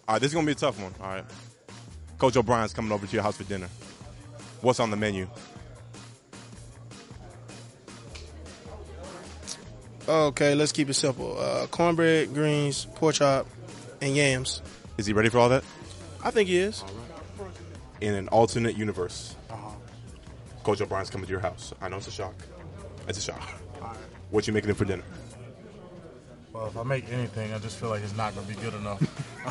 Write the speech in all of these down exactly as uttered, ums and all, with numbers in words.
All right, this is going to be a tough one. All right. Coach O'Brien's coming over to your house for dinner. What's on the menu? Okay, let's keep it simple. Uh, cornbread, greens, pork chop, and yams. Is he ready for all that? I think he is. In an alternate universe, Uh-huh. Coach O'Brien's coming to your house. I know it's a shock. It's a shock. All right. What you making him for dinner? Well, if I make anything, I just feel like it's not going to be good enough.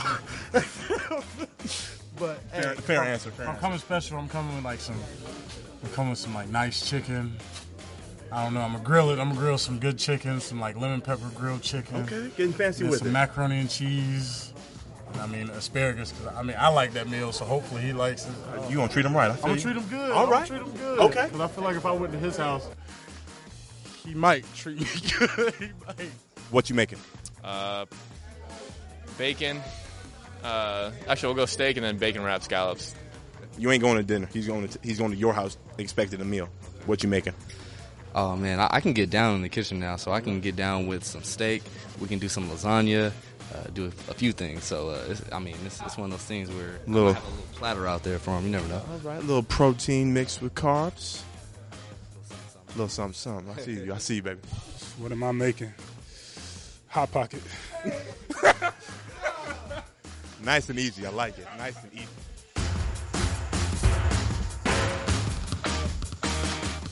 But Fair- hey, fair I'm, answer, fair I'm answer. coming special. I'm coming with like some. I'm coming with some like nice chicken. I don't know. I'm gonna grill it. I'm gonna grill some good chicken, some like lemon pepper grilled chicken. Okay, getting fancy and with some it. macaroni and cheese. I mean asparagus. Cause I mean I like that meal, so hopefully he likes it. You gonna treat him right? I feel I'm gonna you. treat him good. All I'm right. gonna treat him good. Okay. Because I feel like if I went to his house, he might treat me good. He might. What you making? Uh, bacon. Uh, actually, we'll go steak and then bacon wrapped scallops. You ain't going to dinner. He's going to he's going to your house expecting a meal. What you making? Oh, man, I, I can get down in the kitchen now, so I can get down with some steak. We can do some lasagna, uh, do a, a few things. So, uh, it's, I mean, it's, it's one of those things where Little- I have a little platter out there for him. You never know. All right, a little protein mixed with carbs. A little something, something. I see you. I see you, baby. What am I making? Hot Pocket. Nice and easy. I like it. Nice and easy.